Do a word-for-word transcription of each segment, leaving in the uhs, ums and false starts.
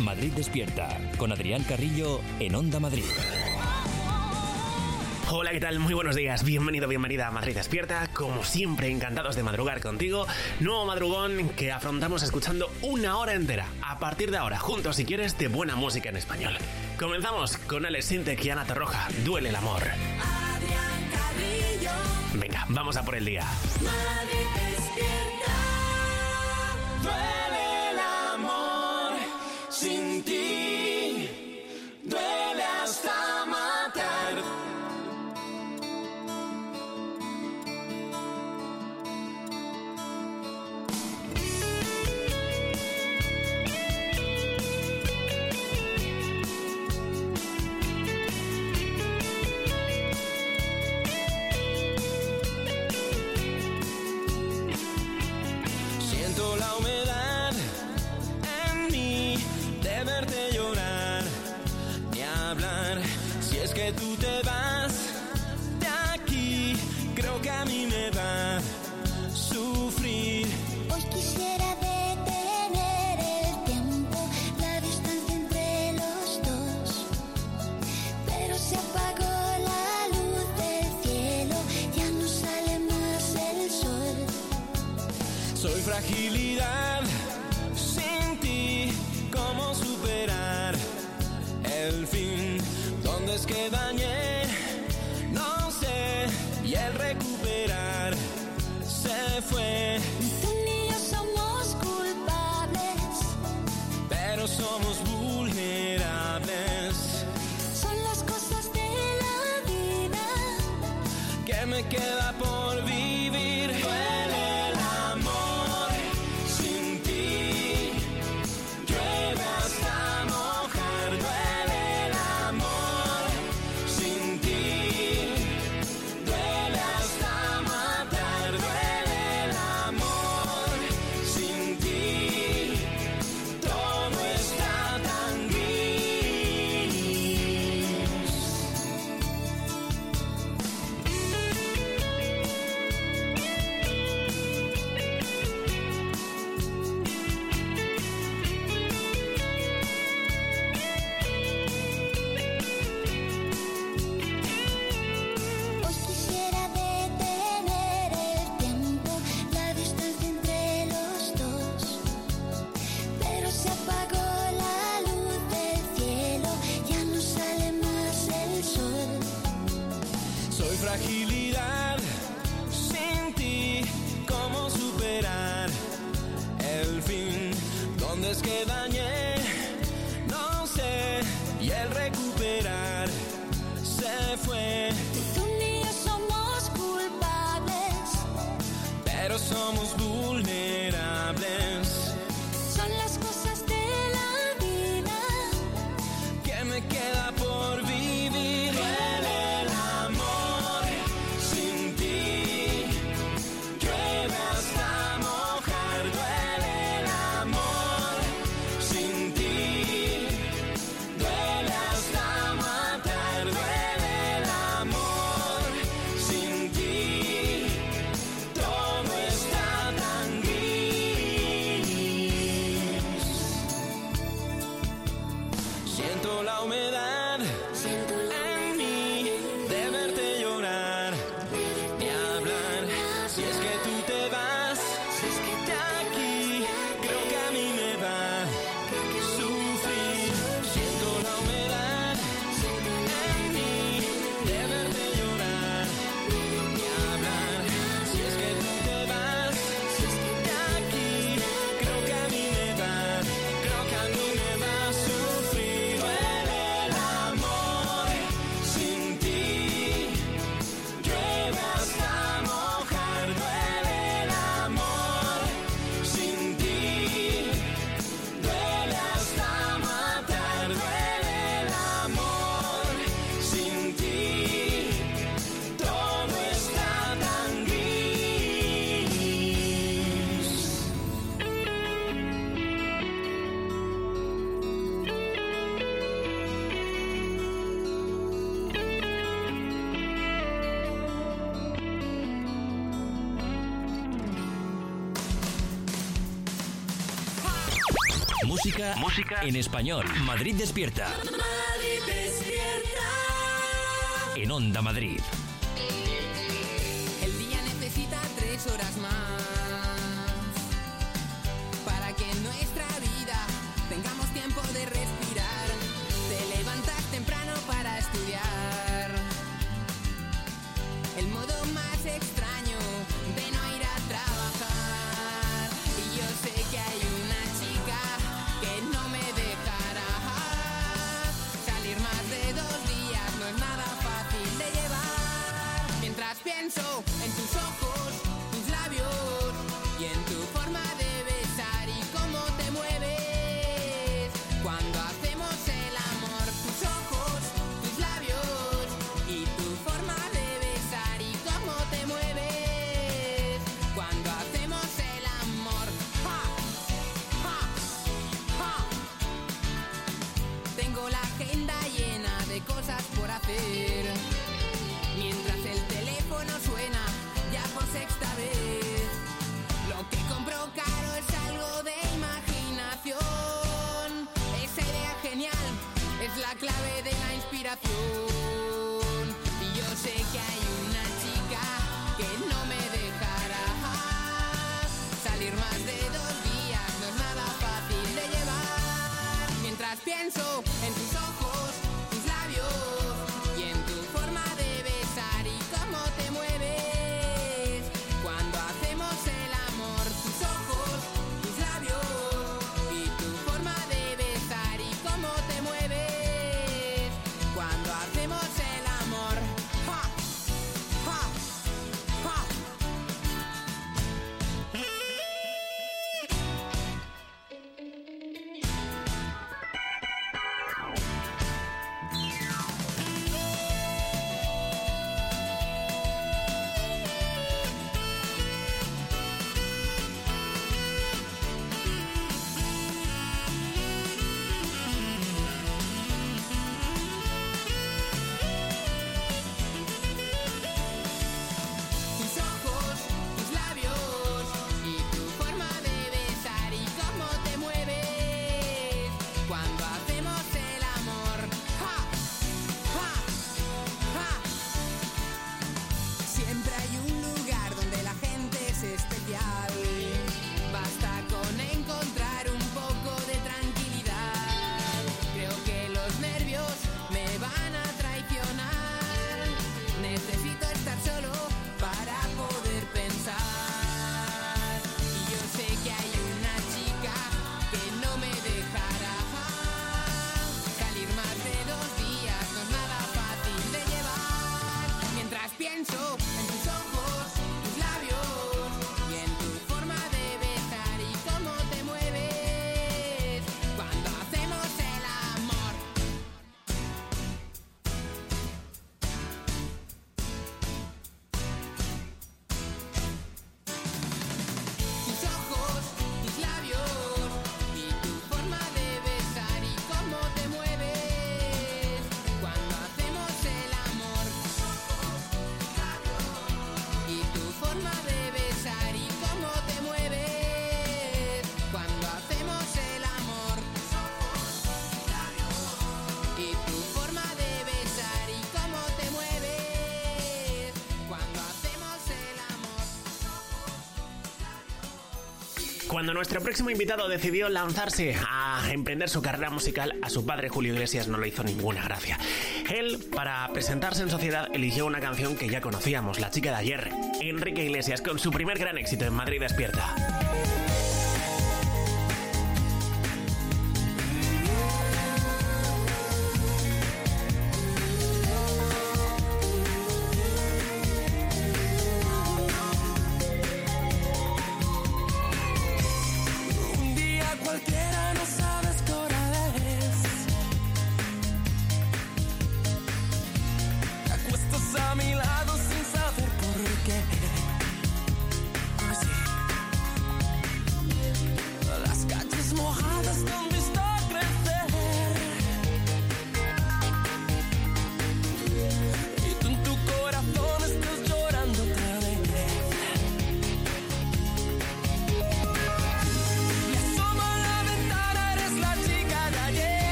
Madrid Despierta, con Adrián Carrillo en Onda Madrid. Hola, ¿qué tal? Muy buenos días. Bienvenido, bienvenida a Madrid Despierta. Como siempre, encantados de madrugar contigo. Nuevo madrugón que afrontamos escuchando una hora entera. A partir de ahora, juntos si quieres, de buena música en español. Comenzamos con Alex Sintek y Ana Torroja. Duele el amor. Adrián Carrillo. Venga, vamos a por el día. Madrid Despierta. Duele el amor sin ti. Duele hasta matar. La humedad en mí de verte llorar, ni hablar. Si es que tú te vas de aquí, creo que a mí me va a sufrir. Hoy quisiera detener el tiempo, la distancia entre los dos, pero se apagó la luz del cielo, ya no sale más el sol. Soy fragilidad sin ti, ¿cómo superar el fin? ¿Dónde es que dañé? No sé, y el recuperar se fue. Tú ni yo somos culpables, pero somos vulnerables. son las cosas de la vida. ¿Qué me queda por vivir? Duele el amor sin ti, llueve hasta mojar. Duele el amor sin ti, duele hasta matar. Duele el amor sin ti, todo está tan gris. Hoy quisiera detener el tiempo, la distancia entre los dos, pero se apagó la luz del cielo, ya no sale más el sol. Soy fragilidad sin ti, ¿cómo superar el fin? ¿Dónde es que dañé? No sé, y el recuperar se fue. Tú ni yo somos culpables, Pero somos vulnerables. son las cosas de la vida. ¿Qué me queda por vivir? Duele el amor sin ti, llueve hasta mojar. Duele el amor sin ti, duele hasta matar. Duele el amor Música, música en español. Madrid despierta. Madrid despierta. En Onda Madrid. El día necesita tres horas más para que en nuestra vida tengamos tiempo de respirar. Te levantas temprano para estudiar. El modo más extraño de no ir a trabajar. Y yo sé que hay una chica que no me dejará salir más de dos días. No es nada fácil de llevar. Mientras pienso en tus ojos, tus labios y en tu forma de besar y cómo te mueves cuando hacemos el amor. Tus ojos, tus labios y tu forma de besar y cómo te mueves cuando hacemos el amor. ¡Ja! ¡Ja! ¡Ja! Tengo la agenda llena de cosas por hacer mientras el teléfono suena ya por sexta vez. Lo que compro caro es algo de imaginación. Esa idea genial es la clave de la inspiración. Y yo sé que hay una chica que no me dejará salir más de dos días. No es nada fácil de llevar. Mientras pienso en tus ojos, tus labios y en tu forma de besar y cómo te mueves cuando hacemos el amor. Tus ojos, tus labios y tu forma de besar y cómo te mueves cuando hacemos el amor. ¡Ja! ¡Ja! ¡Ja! Tus ojos, tus labios y tu forma de besar y cómo te mueves cuando hacemos el amor. ¡Ja! ¡Ja! ¡Ja! Siempre hay un lugar donde la gente es especial. Basta con encontrar un poco de tranquilidad. Creo que los nervios me van a traicionar. Necesito estar solo para poder pensar. Y yo sé que hay una chica que no me dejará salir más de dos días. No es nada fácil de llevar. Mientras pienso en tus ojos, tus labios y en tu forma de besar y cómo te mueves cuando hacemos el amor. Tus ojos, tus labios y tu forma de besar y cómo te mueves cuando hacemos el amor. Y tu forma de besar y cómo te mueves cuando hacemos el amor. Y tu forma de besar y cómo te mueves cuando hacemos el amor. Cuando nuestro próximo invitado decidió lanzarse a emprender su carrera musical, a su padre Julio Iglesias no le hizo ninguna gracia. Él, para presentarse en sociedad, eligió una canción que ya conocíamos, La chica de ayer, Enrique Iglesias, con su primer gran éxito en Madrid despierta. Un día cualquiera no sabes qué hora es. Te acuestas a mi lado sin saber por qué. Pues sí,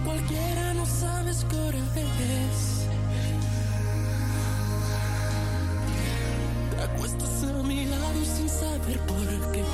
cualquiera, no sabes qué hora es. Te acuestas a mi lado sin saber por qué.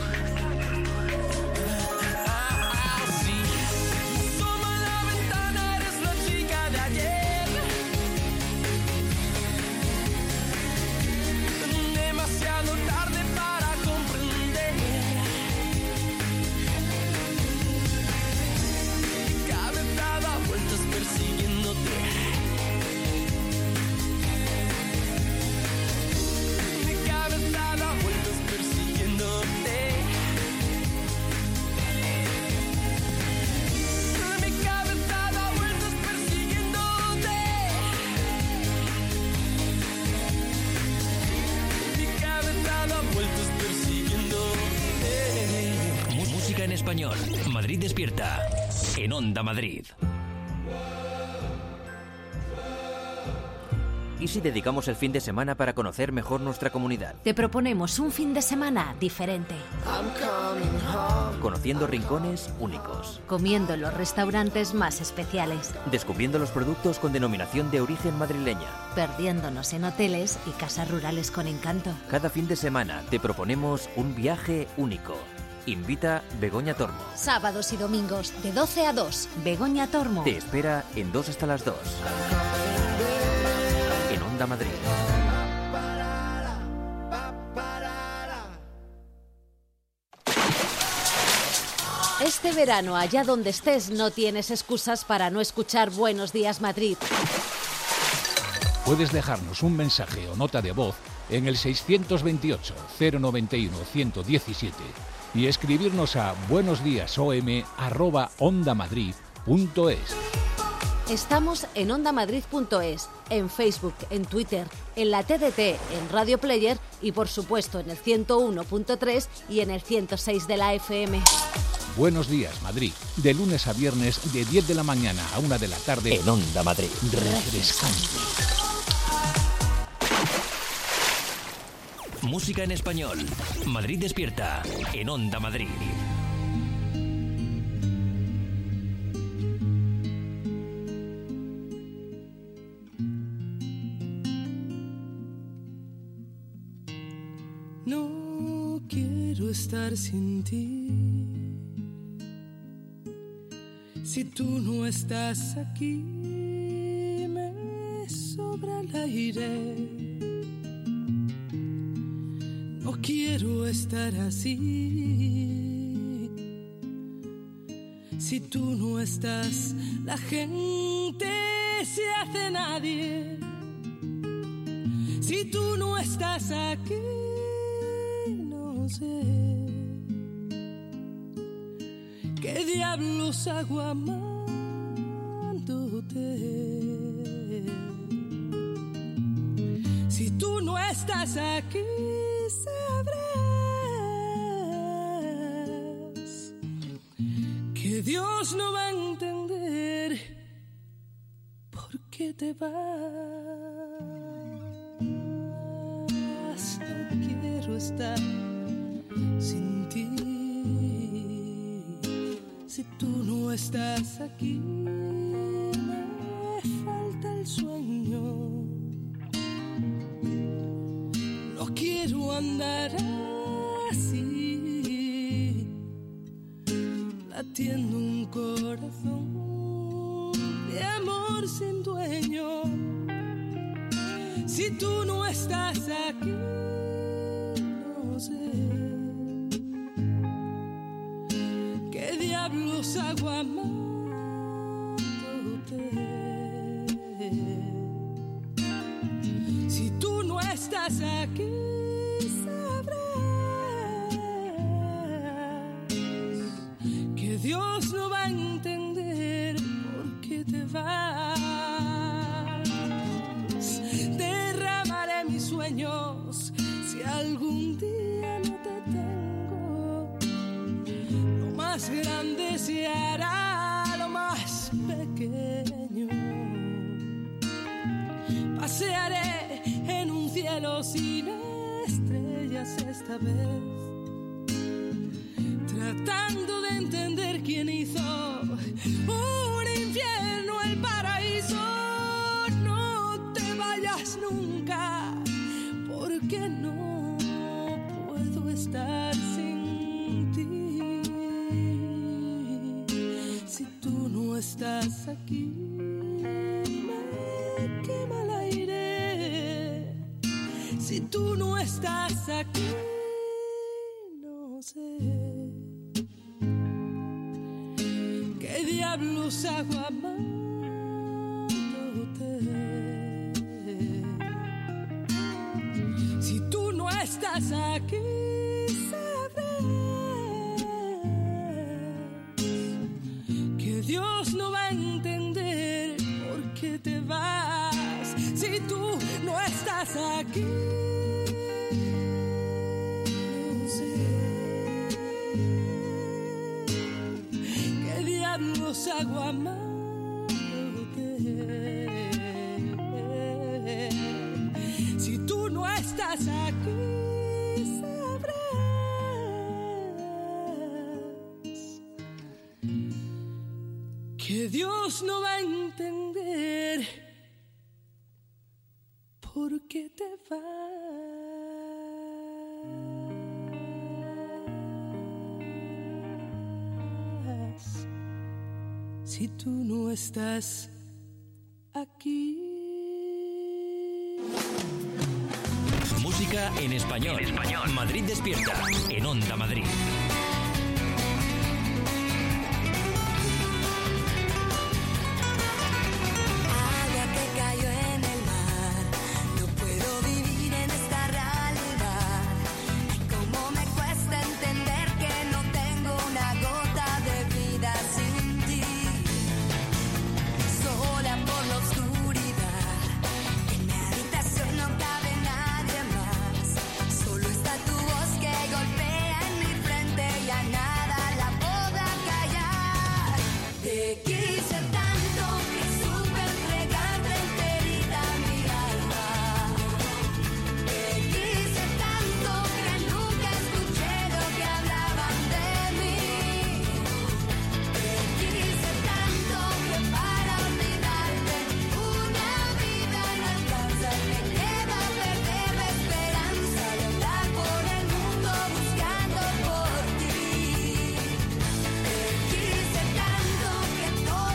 En español, Madrid despierta, en Onda Madrid. ¿Y si dedicamos el fin de semana para conocer mejor nuestra comunidad? Te proponemos un fin de semana diferente. Conociendo rincones únicos. Comiendo en los restaurantes más especiales. Descubriendo los productos con denominación de origen madrileña. Perdiéndonos en hoteles y casas rurales con encanto. Cada fin de semana te proponemos un viaje único. Invita Begoña Tormo. Sábados y domingos de doce a dos. Begoña Tormo. Te espera en dos hasta las dos. En Onda Madrid. Este verano, allá donde estés, no tienes excusas para no escuchar Buenos Días Madrid. Puedes dejarnos un mensaje o nota de voz en el seiscientos veintiocho, cero noventa y uno, ciento diecisiete y escribirnos a buenosdiasom arroba ondamadrid punto es. Estamos en ondamadrid punto es, en Facebook, en Twitter, en la T D T, en Radio Player y por supuesto en el ciento uno punto tres y en el ciento seis de la F M. Buenos Días Madrid, de lunes a viernes de diez de la mañana a una de la tarde en Onda Madrid. Refrescante. Música en español. Madrid despierta, en Onda Madrid. No quiero estar sin ti. Si tú no estás aquí, me sobra el aire. No quiero estar así. Si tú no estás, la gente se hace nadie. Si tú no estás aquí, no sé qué diablos hago amándote. Si tú no estás aquí, sabrás que Dios no va a entender por qué te vas. No quiero estar sin ti. Si tú no estás aquí, me falta el sueño. No quiero andar así, latiendo un corazón de amor sin dueño. Si tú no estás aquí, no sé qué diablos hago amándote. Si tú no estás aquí, que Dios no va a entender por qué te vas. Derramaré mis sueños si algún día no te tengo. Lo más grande se hará lo más pequeño. Pasearé en un cielo sin estrellas esta vez, tratando de entender quién hizo un estás aquí, me quema el aire. Si tú no estás aquí, no sé qué diablos hago amándote. Si tú no estás aquí, Dios no va a entender por qué te vas si tú no estás aquí. No sé qué diablos hago amándote. Si tú no estás aquí, sabrás que Dios no va a entender por qué te vas si tú no estás aquí. Música en español. En español. Madrid despierta. En Onda Madrid. Te quise tanto que todo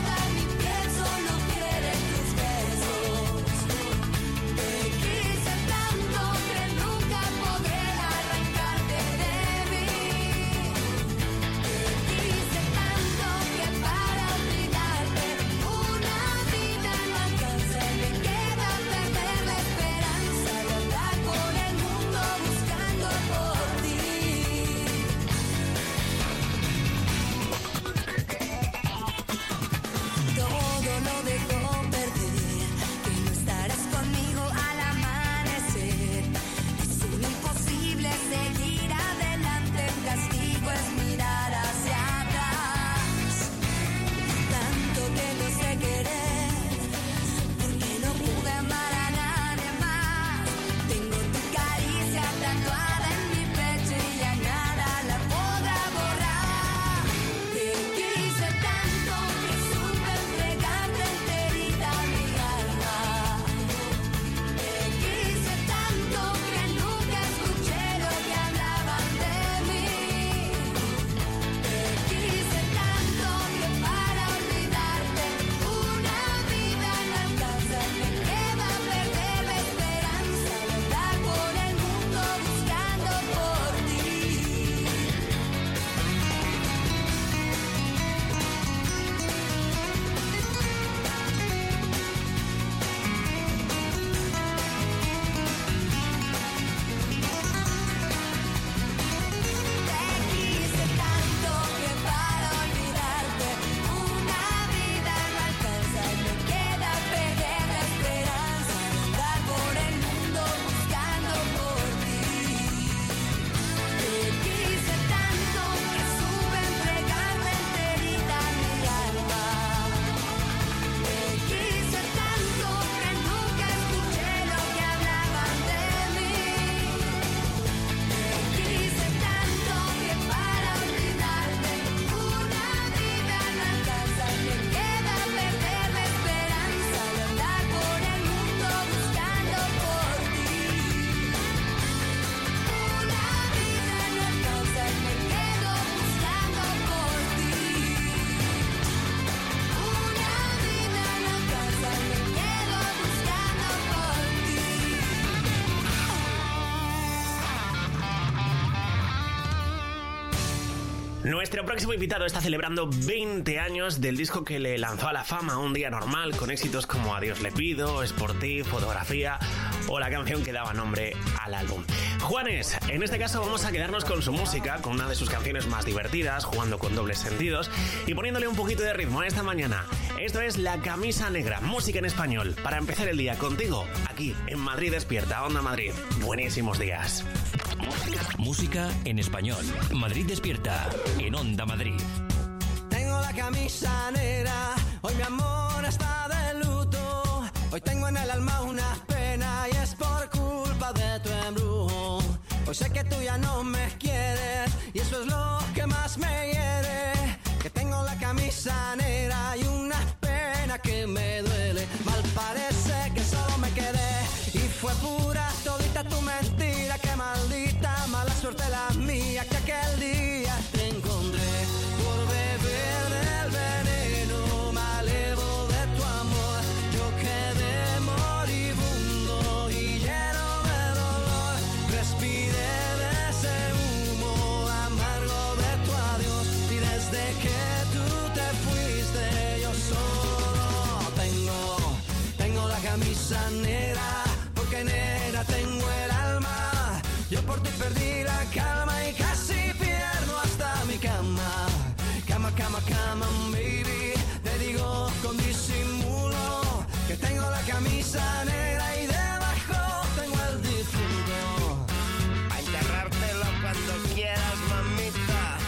Nuestro próximo invitado está celebrando veinte años del disco que le lanzó a la fama, Un día normal, con éxitos como A Dios le pido, Sportiv, Fotografía o la canción que daba nombre al álbum. Juanes, en este caso vamos a quedarnos con su música, con una de sus canciones más divertidas, jugando con dobles sentidos y poniéndole un poquito de ritmo a esta mañana. Esto es La Camisa Negra, música en español, para empezar el día contigo, aquí en Madrid Despierta, Onda Madrid. Buenísimos días. Música en español. Madrid Despierta, en Onda Madrid. Tengo la camisa negra, hoy mi amor está de luto. Hoy tengo en el alma una pena y es por culpa de tu embrujo. Hoy sé que tú ya no me quieres y eso es lo que más me hiere. Que tengo la camisa negra y una pena que me duele. Mal parece que solo me quedé y fue pura todita tu mentira. Que maldita mala suerte la mía que aquel día te encontré por beber del veneno malevo de tu amor. Yo quedé moribundo y lleno de dolor. Respiré de ese humo amargo de tu adiós y desde que tú te fuiste yo solo tengo, tengo la camisa negra porque negra tengo el alma. Yo por ti perdí la calma y casi pierdo hasta mi cama. Cama, cama, cama, baby. Te digo con disimulo que tengo la camisa negra y debajo tengo el difunto. A enterrártelo cuando quieras, mamita.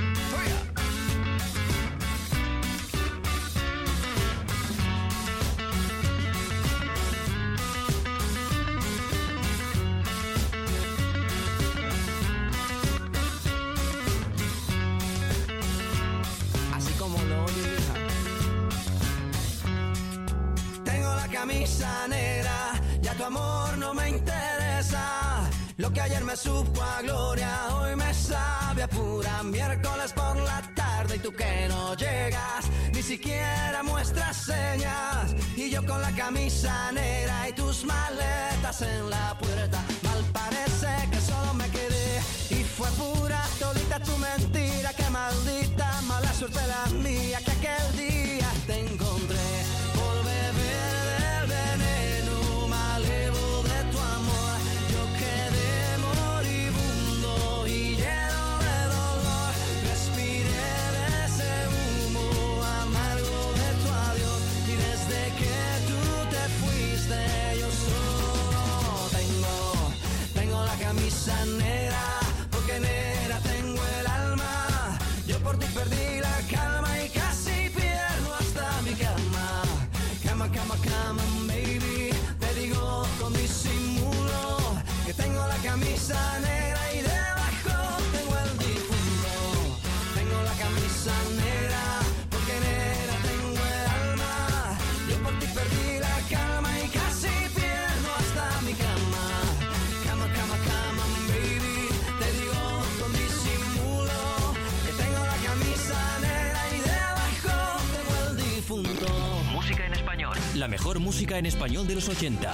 Camisa negra, ya tu amor no me interesa. Lo que ayer me supo a gloria, hoy me sabe a pura miércoles por la tarde. Y tú que no llegas, ni siquiera muestras señas. Y yo con la camisa negra y tus maletas en la puerta. Mal parece que solo me quedé y fue pura todita tu mentira. Que maldita mala suerte la mía que aquel día te encontré por beber del veneno malevo de tu amor. Yo quedé moribundo y lleno de dolor. Respiré de ese humo amargo de tu adiós y desde que tú te fuiste yo solo tengo, tengo la camisa negra porque negra tengo el alma. Yo por ti perdí la calma y casi pierdo hasta mi cama. Cama, cama, cama, baby. Te digo con disimulo que tengo la camisa negra y debajo tengo el difunto. Tengo la camisa negra porque negra tengo el alma. Yo por ti perdí la calma y casi pierdo hasta mi cama. Cama, cama, cama, baby. Te digo con disimulo que tengo la camisa negra y debajo tengo el difunto. Música en español. La mejor música en español de los ochenta.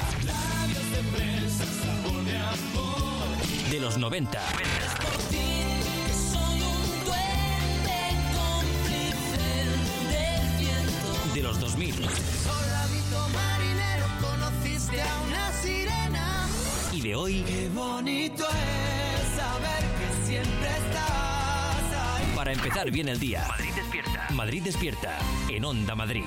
De los noventa. De los dos mil. Soldadito marinero, conociste a una sirena. Y de hoy. Qué bonito es saber que siempre estás ahí. Para empezar bien el día. Madrid Despierta. Madrid Despierta. En Onda Madrid.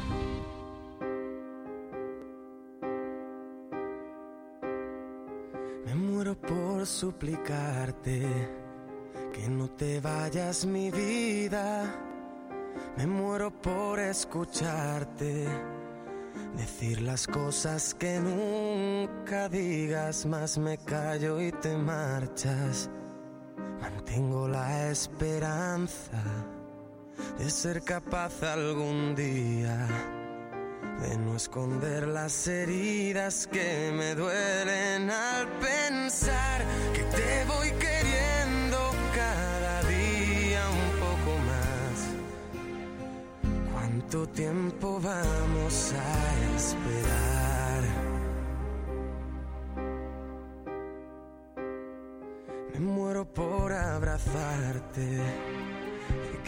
Me muero por suplicarte que no te vayas, mi vida. Me muero por escucharte decir las cosas que nunca digas, más me callo y te marchas. Mantengo la esperanza de ser capaz algún día de no esconder las heridas que me duelen al pensar que te voy queriendo cada día un poco más. ¿Cuánto tiempo vamos a esperar? Me muero por abrazarte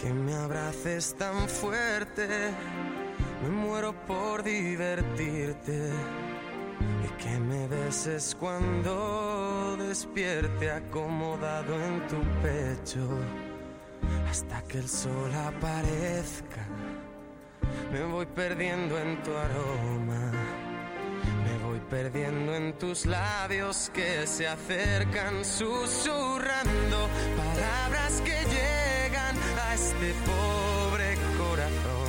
que me abraces tan fuerte, me muero por divertirte y que me beses cuando despierte acomodado en tu pecho hasta que el sol aparezca. Me voy perdiendo en tu aroma, me voy perdiendo en tus labios que se acercan susurrando palabras que llegan a este pobre corazón.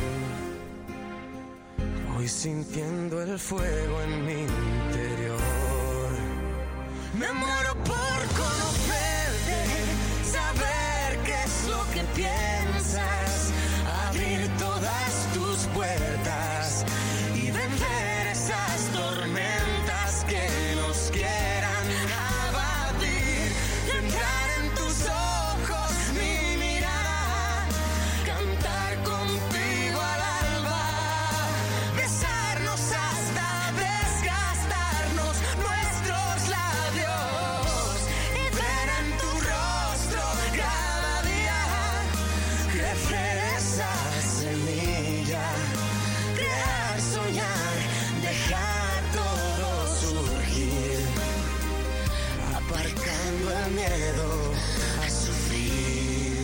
Voy sintiendo el fuego en mi interior. Me muero por conocerte, saber qué es lo que piensas, abrir todas tus puertas y vencer esas tormentas que nos quieran abatir. Entrar en tus ojos mi mirada, cantar contigo al alba, besarnos hasta desgastarnos nuestros labios y ver en tu rostro cada día crecer esa semilla, crear, soñar, dejar todo surgir, aparcando el miedo a sufrir.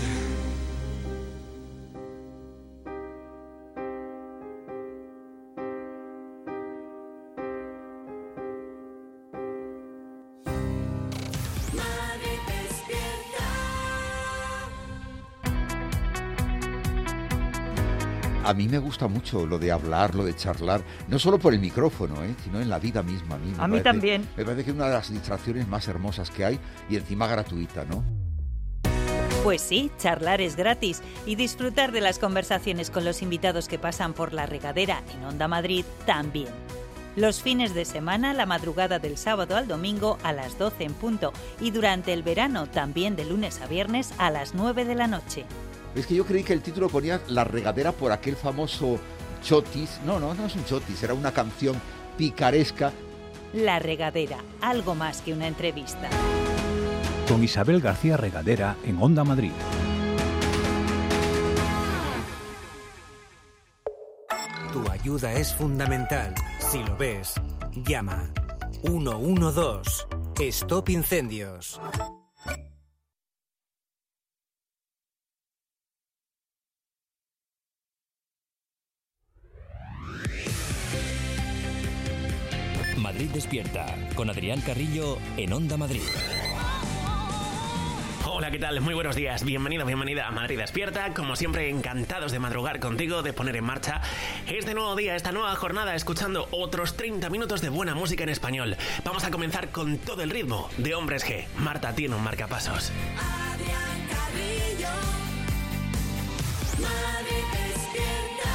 Madrid despierta. A mí me gusta mucho lo de hablar, lo de charlar, no solo por el micrófono, ¿eh? sino en la vida misma. A mí, me A mí parece- también. Me parece que es una de las distracciones más hermosas que hay y encima gratuita, ¿no? Pues sí, charlar es gratis y disfrutar de las conversaciones con los invitados que pasan por la regadera en Onda Madrid también. Los fines de semana, la madrugada del sábado al domingo a las doce en punto y durante el verano también de lunes a viernes a las nueve de la noche. Es que yo creí que el título ponía La regadera por aquel famoso chotis. No, no, no es un chotis, era una canción picaresca. La regadera, algo más que una entrevista. Con Isabel García Regadera en Onda Madrid. Tu ayuda es fundamental. Si lo ves, llama. uno uno dos. Stop Incendios. Madrid despierta con Adrián Carrillo en Onda Madrid. Hola, ¿qué tal? Muy buenos días. Bienvenido, bienvenida a Madrid Despierta. Como siempre, encantados de madrugar contigo, de poner en marcha este nuevo día, esta nueva jornada, escuchando otros treinta minutos de buena música en español. Vamos a comenzar con todo el ritmo de Hombres G. Marta tiene un marcapasos. Adrián Carrillo. Madrid despierta.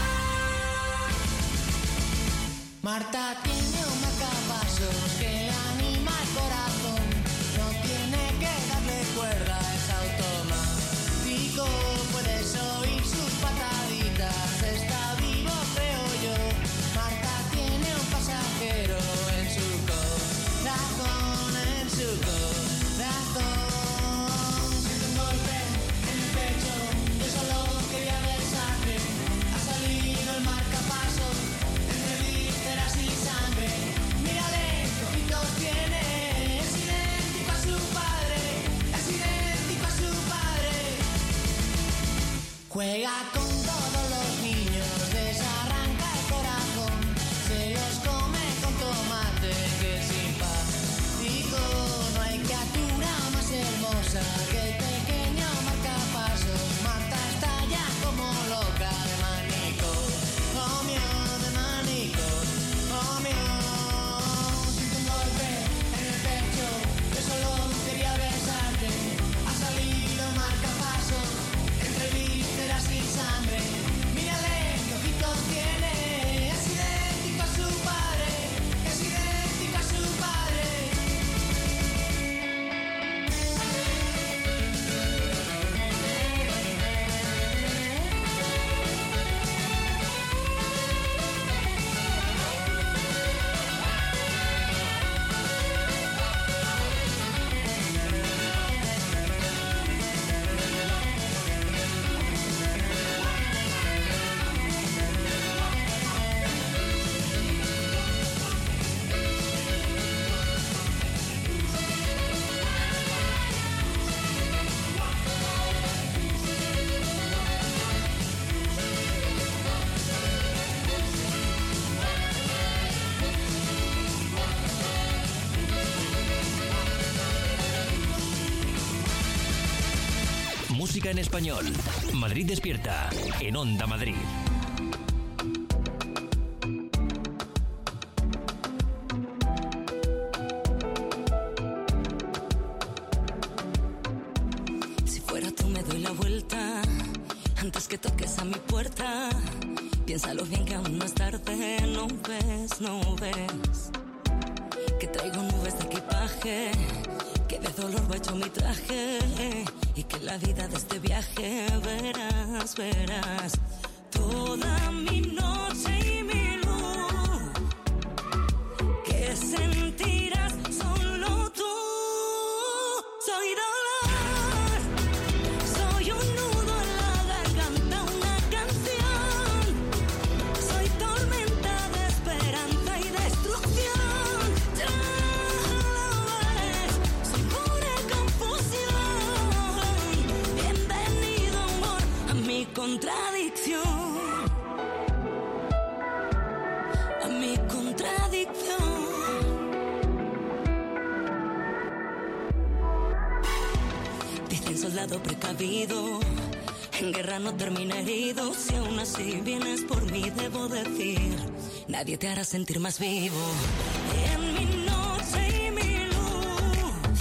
Marta tiene un marcapasos que anima el corazón. No tiene que darle cuerda, es automático. Puedes oír sus pataditas, está vivo, creo yo. Marta tiene un pasajero en su corazón, en su corazón. Siento un golpe en el pecho, yo solo quería ver sangre. Ha salido el marcapasos entre vísceras y sangre. Mírale, qué ojitos tiene, es idéntico a su padre, es idéntico a su padre. Juega con todos los niños, desarranca el corazón, se los come con tomate, que simpático. No hay criatura más hermosa que el pequeño marcapasos. Marta está ya como loca de manicomio, de manicomio. Siento un golpe en el pecho, yo solo quería besarte. Ha salido marcapasos entre vísceras y sangre. música en español. Madrid Despierta, en Onda Madrid. Si fuera tú me doy la vuelta antes que toques a mi puerta. Piénsalo bien que aún no es tarde. No ves, no ves que traigo nubes de equipaje, que de dolor va hecho mi traje, y que la vida de este viaje verás, verás toda mi noche y mi luz, que sentirás solo tú. Soy dolor, soy un nudo en la garganta, una canción, soy tormenta de esperanza y destrucción. Ya lo ves, soy pura confusión. Bienvenido, amor, a mi contradicción, a mi contradicción. Dicen soldado precavido, en guerra no termina herido. Si aún así vienes por mí, debo decir, nadie te hará sentir más vivo. En mi noche y mi luz,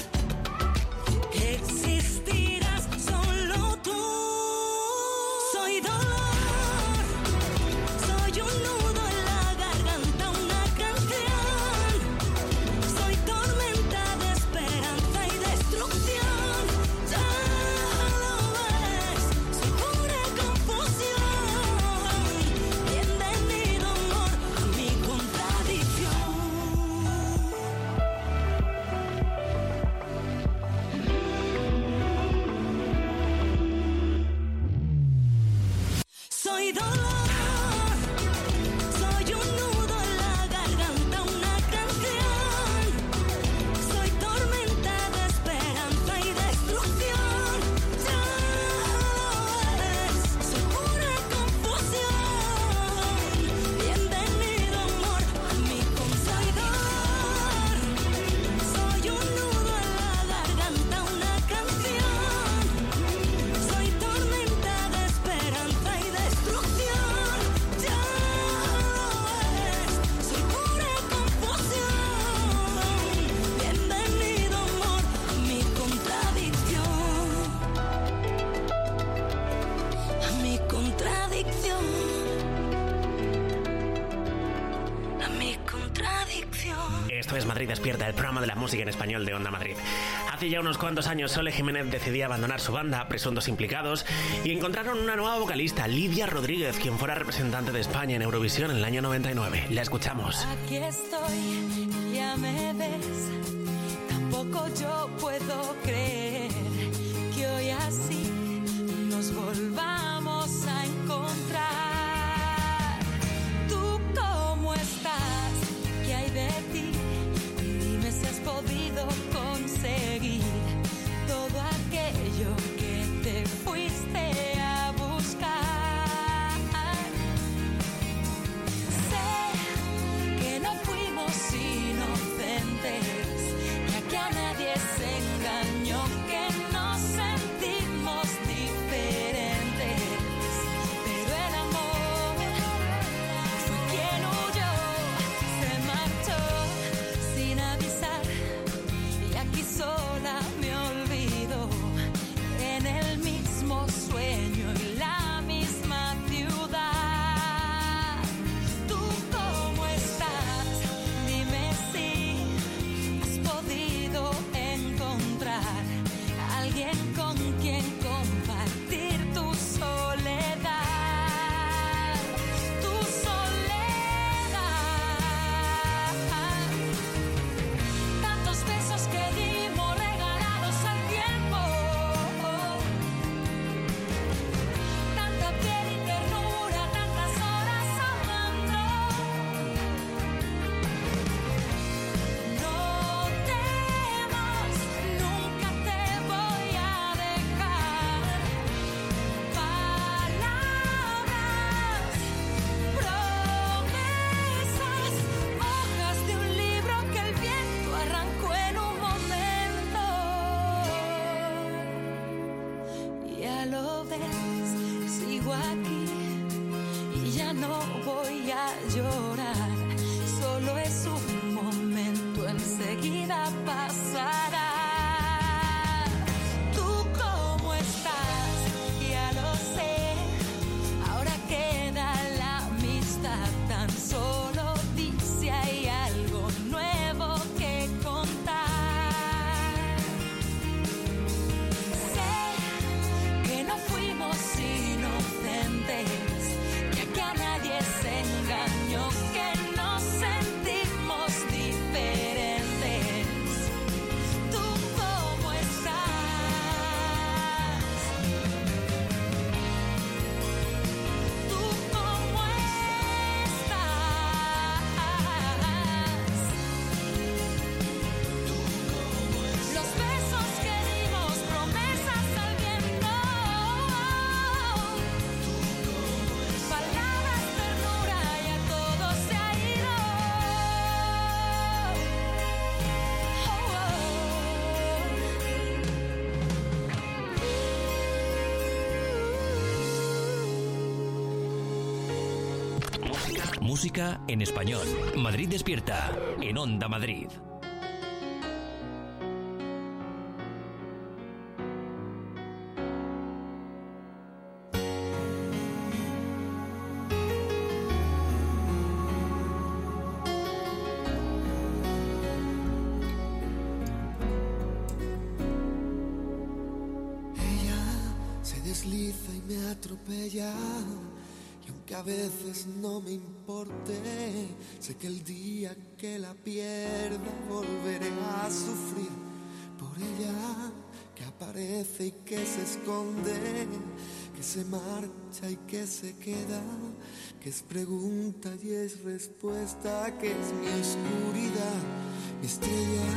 existirás solo tú. Soy dolor, soy un nudo en la garganta, una canción, soy tormenta de esperanza y destrucción. Ya lo ves, soy pura confusión. Bienvenido, amor, a mi contradicción. Soy dolor, soy un nudo en la garganta, una canción, soy tormenta de esperanza y destrucción. Ya lo ves, soy pura confusión. Bienvenido, amor, a mi contradicción. Soy un nudo en la garganta, una canción, soy tormenta de esperanza y destrucción. Ya lo ves, soy pura confusión. Bienvenido, amor, a mi contradicción, a mi contradicción, a mi contradicción. Esto es Madrid Despierta, el programa de la música en español de Onda Madrid. Hace ya unos cuantos años Sole Jiménez decidía abandonar su banda, Presuntos Implicados, y encontraron una nueva vocalista, Lidia Rodríguez, quien fuera representante de España en Eurovisión en el año noventa y nueve. La escuchamos. Aquí estoy, ya me ves. Tampoco yo puedo creer que hoy así nos volvamos a encontrar. ¿Tú cómo estás? ¿Qué hay de ti? Dime si has podido conseguir todo aquello que te fuiste a buscar. Sé que no fuimos inocentes, ya que a nadie se engañó, que no voy a llorar. Solo es un momento, enseguida pasará. ¿Tú cómo estás? Ya lo sé. Ahora queda la amistad. Tan solo di si hay algo nuevo que contar. Sé que no fuimos inocentes, ya que a nadie se engañó, que nos sentimos diferentes. ¿Tú cómo estás? ¿Tú cómo estás? Los besos que dimos, promesas al viento, palabras, ternura, ya todo se ha ido. Música en español. Madrid despierta. En Onda Madrid. Ella se desliza y me atropella, y aunque a veces no me importe, sé que el día que la pierda volveré a sufrir por ella, que aparece y que se esconde, que se marcha y que se queda, que es pregunta y es respuesta, que es mi oscuridad, mi estrella.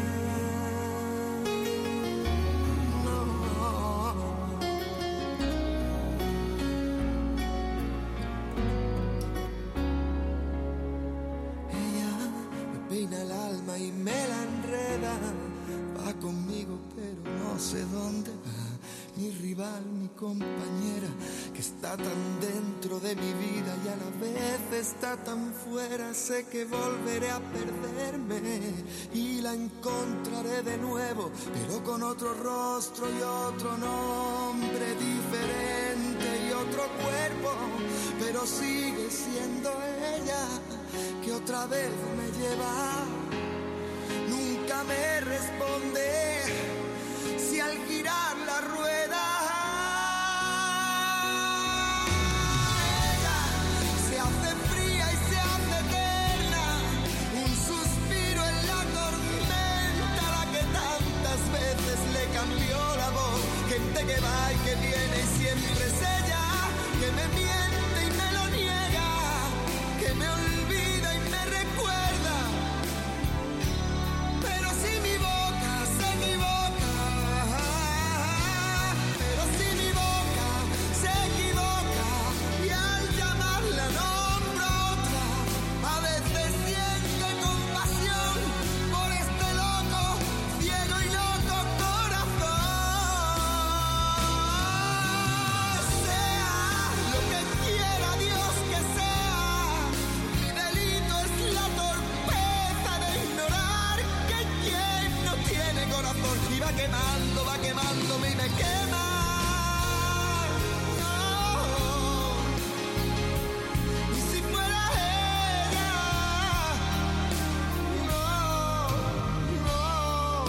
Peina el alma y me la enreda, va conmigo pero no sé dónde va, mi rival, mi compañera, que está tan dentro de mi vida y a la vez está tan fuera. Sé que volveré a perderme y la encontraré de nuevo, pero con otro rostro y otro nombre diferente y otro cuerpo, pero sigue siendo ella, que otra vez me lleva. Nunca me responde si al girar la rueda ella se hace fría y se hace eterna, un suspiro en la tormenta, la que tantas veces le cambió la voz, gente que va y que viene y siempre es ella, que me miente y me lo niega, que me olvida y me recuerda, pero si mi boca se equivoca, pero si mi boca se equivoca y al llamarla nombro otra, a veces siente compasión por este loco, ciego y loco corazón. Sea lo que quiera Dios que sea, mi delito es la torpeza de ignorar que quien no tiene corazón, y va quemando, va quemándome y me quema. Oh, y si fuera ella, no, no,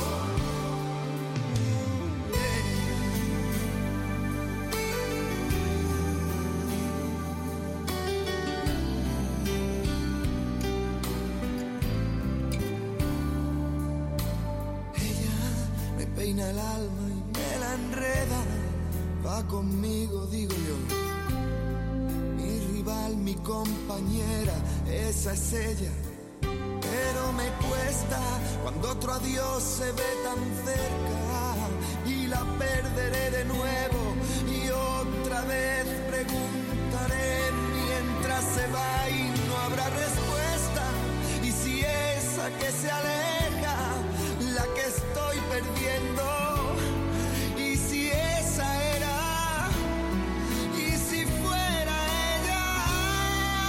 ella me peina el alma y me la enreda, va conmigo, digo yo, mi rival, mi compañera, esa es ella, pero me cuesta cuando otro adiós se ve tan cerca y la perderé de nuevo y otra vez preguntaré mientras se va y no habrá respuesta, y si esa que se aleja, la que estoy perdiendo, y si esa era, y si fuera ella,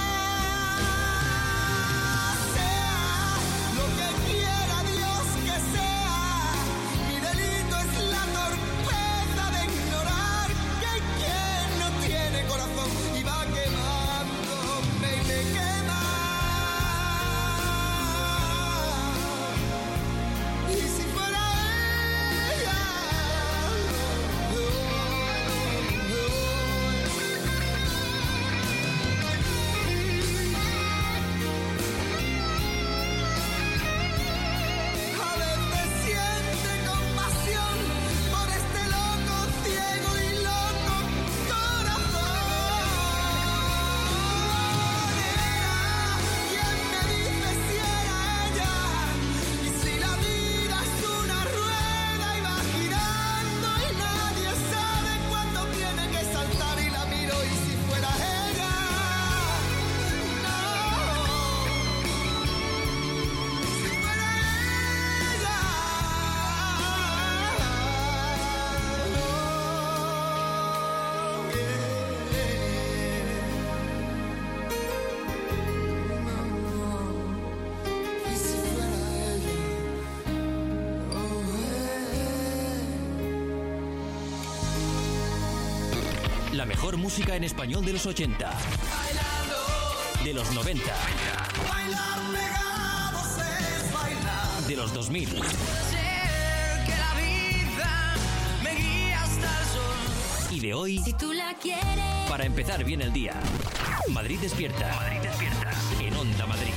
La mejor música en español de los ochenta, de los noventa, Bailar pegados es bailar. de los dos mil Que la vida me guía hasta el sol. y de hoy. Si tú la quieres. Para empezar bien el día. Madrid despierta. Madrid despierta. En Onda Madrid.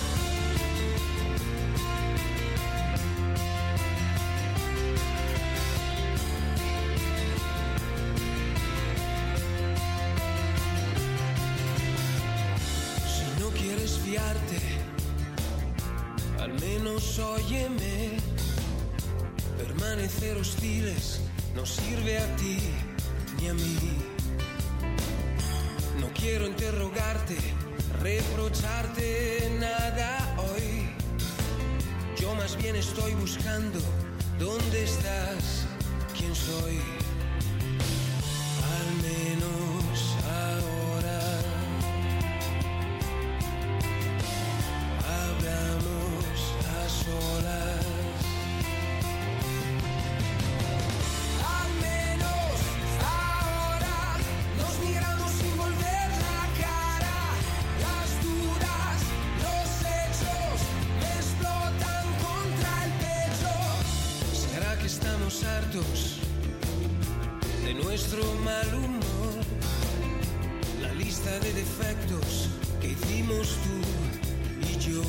Si no quieres fiarte, al menos óyeme. Permanecer hostiles no sirve a ti ni a mí. No quiero interrogarte, reprocharte nada hoy. Yo más bien estoy buscando dónde estás, quién soy. Al menos ahora hablamos a solas. Al menos ahora nos miramos sin volver la cara. Las dudas, los hechos me explotan contra el pecho. ¿Será que estamos hartos de nuestro mal humor? La lista de defectos que hicimos tú y yo.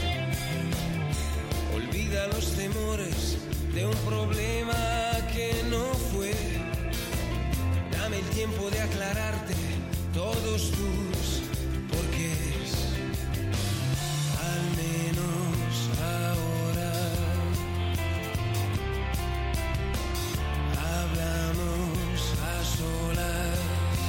Olvida los temores de un problema que no fue. Dame el tiempo de aclararte todos tus porqués. Al menos ahora hablamos a solas.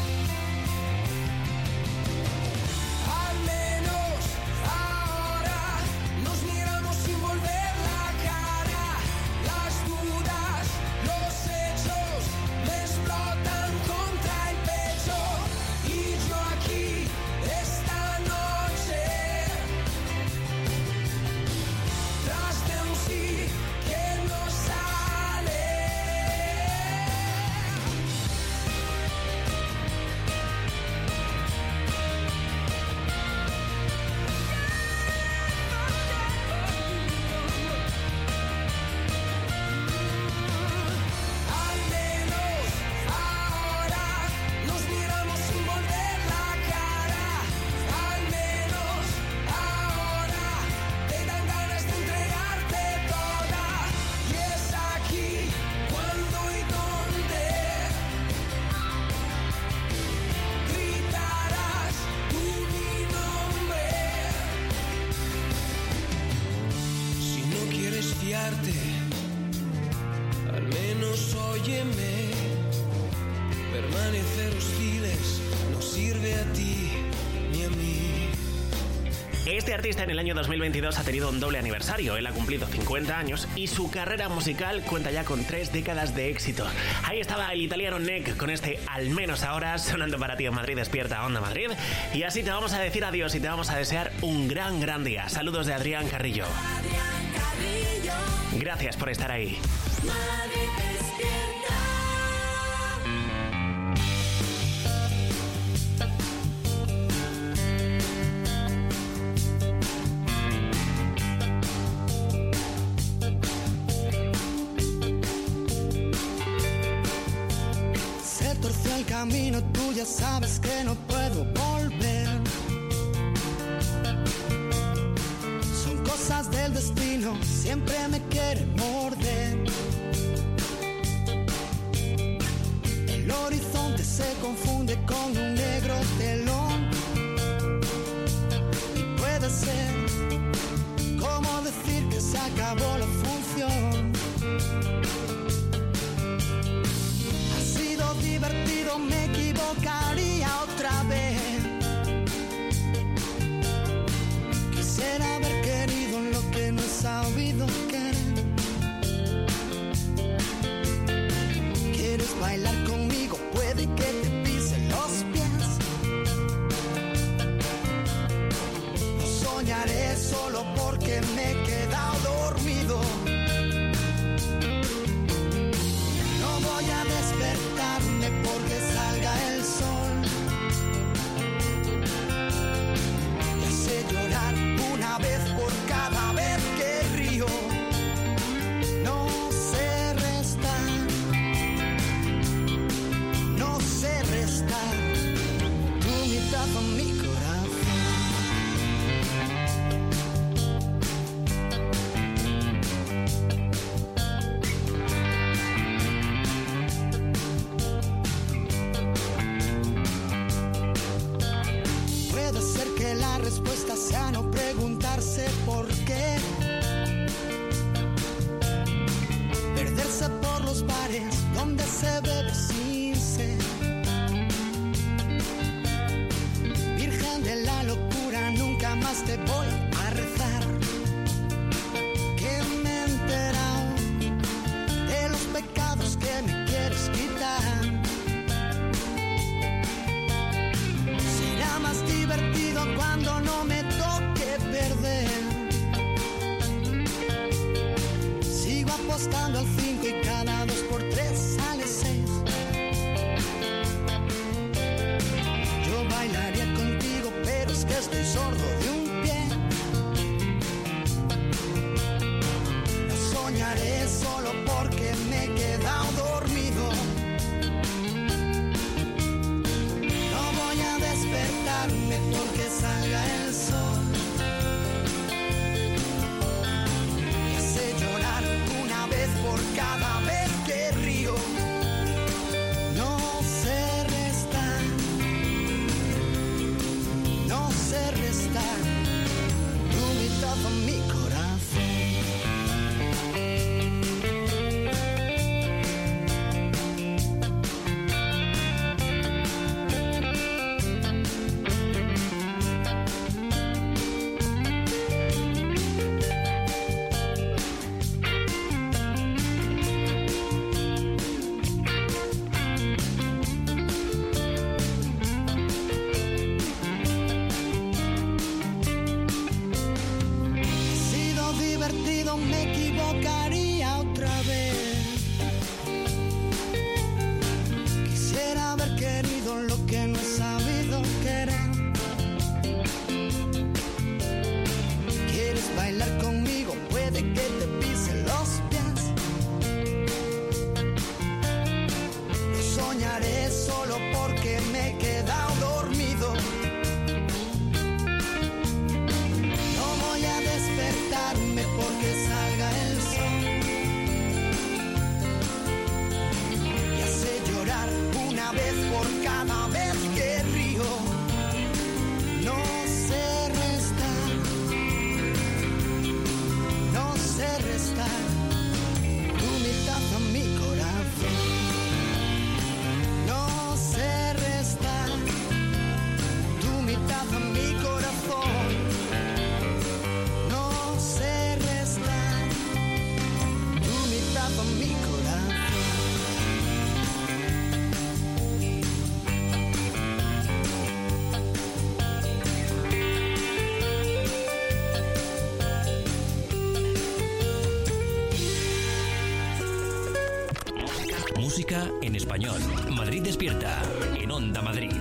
Al menos ahora nos miramos sin volver la cara. Las dudas, los hechos me explotan contra el pecho. Y yo aquí esta noche, tras de un sí que no sale. Al menos ahora nos miramos sin volver la cara. Al menos ahora te dan ganas de entregarte toda. Y es aquí cuando y dónde gritarás tú mi nombre. Si no quieres fiarte, al menos óyeme. Permanecer hostiles no sirve a ti ni a mí. Este artista en el año dos mil veintidós ha tenido un doble aniversario. Él ha cumplido cincuenta años y su carrera musical cuenta ya con tres décadas de éxito. Ahí estaba el italiano Neck con este Al menos ahora, sonando para ti en Madrid Despierta, Onda Madrid. Y así te vamos a decir adiós y te vamos a desear un gran, gran día. Saludos de Adrián Carrillo. Gracias por estar ahí. Se torció el camino, tú ya sabes que no puedo volver. Son cosas del destino, siempre me quiere morder. El horizonte se confunde con un negro telón. Y puede ser como decir que se acabó la función. Ha sido divertido, me equivocaría otra vez. Quisiera haber querido lo que no he sabido querer. ¿Quieres bailar conmigo? Puede que te pise los pies. No soñaré solo porque me he quedado dormido. No voy a despertarme porque salga el sol. la respuesta sea no preguntarse por qué. Perderse por los bares donde se bebe sin sed. Virgen de la locura, nunca más te voy a rezar. Que me he enterado de los pecados que me quieres quitar. Será más divertido cuando no me toque perder. Sigo apostando al cinco y cada dos por tres sale seis. Yo bailaría contigo, pero es que estoy sordo de un pie. No soñaré solo porque me he quedado dormido. No voy a despertarme porque salga el sol. Me hace llorar una vez por cada vez que río. No sé restar, no sé restar tu mitad a mi corazón. Ha sido divertido, me equivocaría otra vez. Quisiera haber querido lo que no he sabido querer. ¿Quieres bailar conmigo? Puede que te pise los pies. No soñaré solo porque me he quedado dormido. No voy a despertarme porque salga el sol. Y hace llorar una vez por cada vez que río. No sé restar, no sé restar tu mitad a mi corazón. No sé restar tu mitad a mi corazón. No sé restar tu mitad a mi corazón. Música en español. Madrid despierta. En Onda Madrid.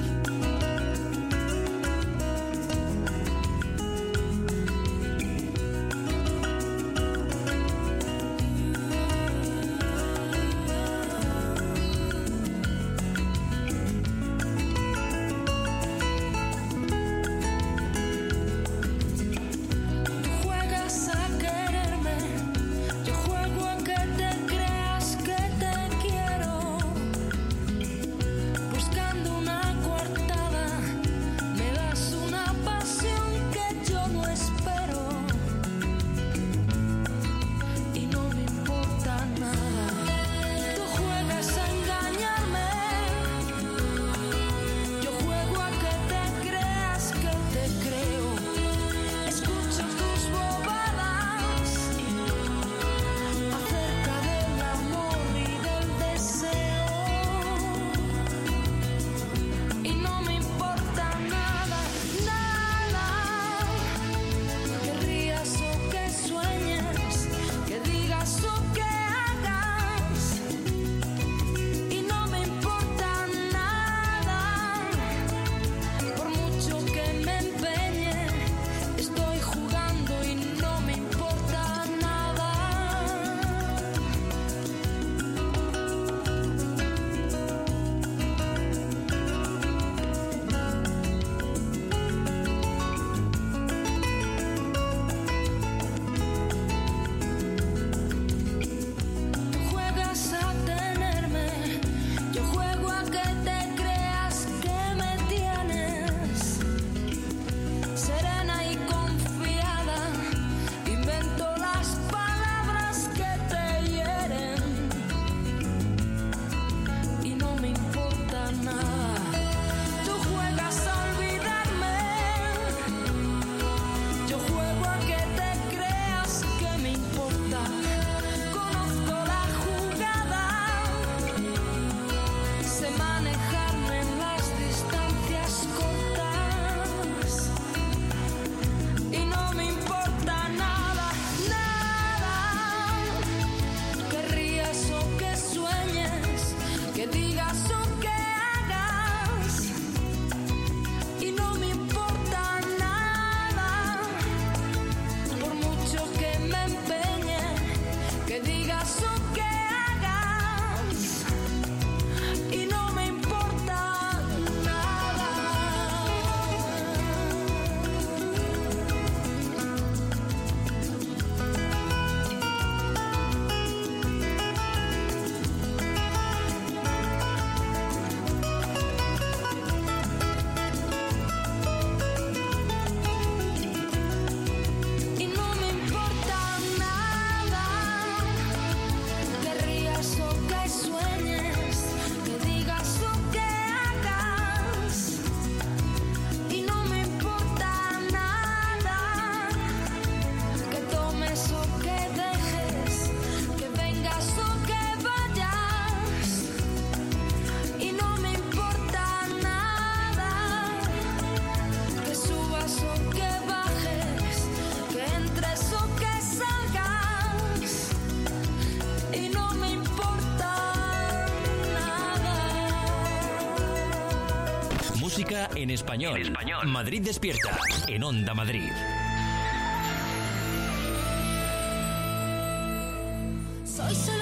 Tú juegas a quererme, yo juego a que te creas que te quiero, buscando una cuarta En español. En español. Madrid despierta. En Onda Madrid. Soy solo